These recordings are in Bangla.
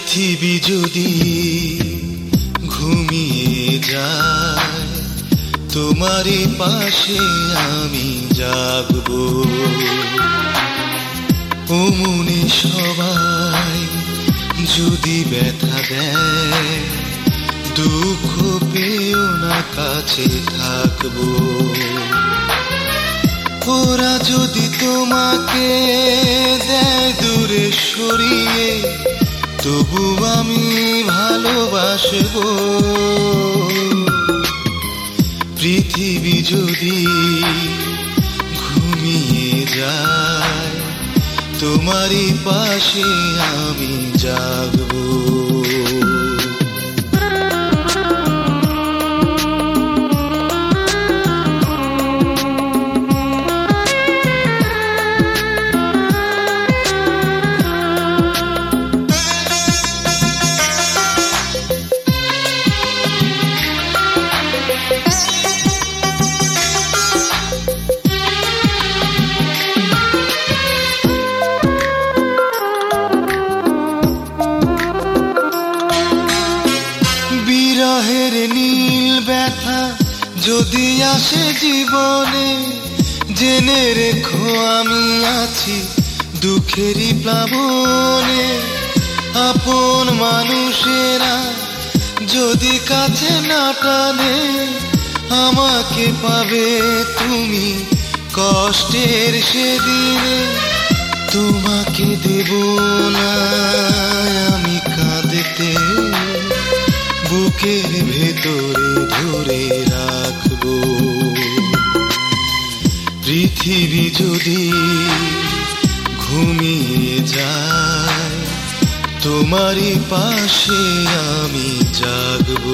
পৃথিবী যদি ঘুমিয়ে যায়, তোমারই পাশে আমি জাগবো। ও মনে সবাই যদি ব্যথা দেয়, দুঃখ পেও না, কাছে থাকবো। ওরা যদি তোমাকে দেয় দূরে সরিয়ে, তবু আমি ভালোবাসবো। পৃথিবী যদি ঘুমিয়ে যায়, তোমারই পাশে আমি জাগবো। বিরহের নীল ব্যথা যদি আসে জীবনে, জেনে রেখো আমি আছি দুঃখেরই প্লাবনে। আপন মানুষেরা যদি কাছে না টানে, আমাকে পাবে তুমি কষ্টের সেদিনে। তোমাকে দেব না আমি কাঁদতে, বুকের ভেতরে ধরে রাখবো। পৃথিবী যদি ঘুমিয়ে যায়, তোমারই পাশে আমি জাগবো।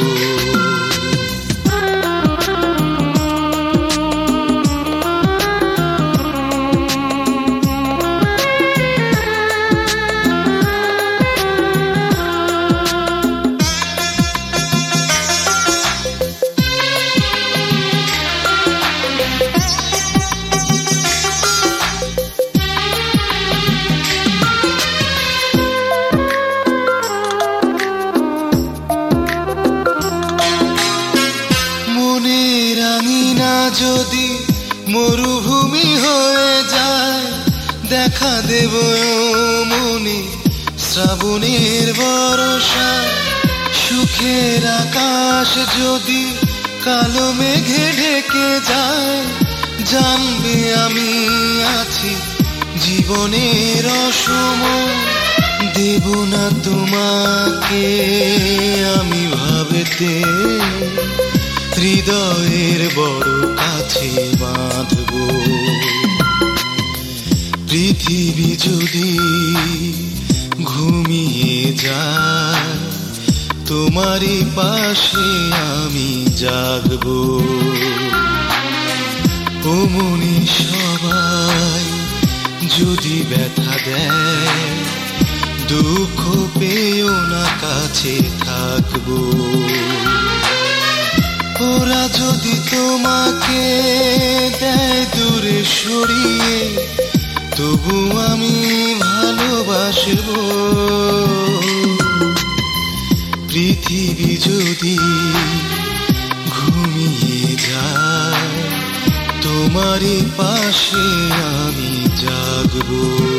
যদি মরুভূমি হয়ে যায়, দেখা দেব মনে শ্রাবণের বর্ষা। সুখের আকাশ যদি কালো মেঘে ঢেকে যায়, জানবে আমি আছি জীবনের অসময়। দেব না তোমাকে আমি ভাবতে, হৃদয়ের বড় কাছে বাঁধবো। পৃথিবী যদি ঘুমিয়ে যায়, তোমারই পাশে আমি জাগবো। ও মনে সবাই যদি ব্যথা দেয়, দুঃখ পেও না, কাছে থাকবো। ওরা যদি তোমাকে দেয় দূরে সরিয়ে, তবু আমি ভালোবাসবো। পৃথিবী যদি ঘুমিয়ে যায়, তোমারই পাশে আমি জাগবো।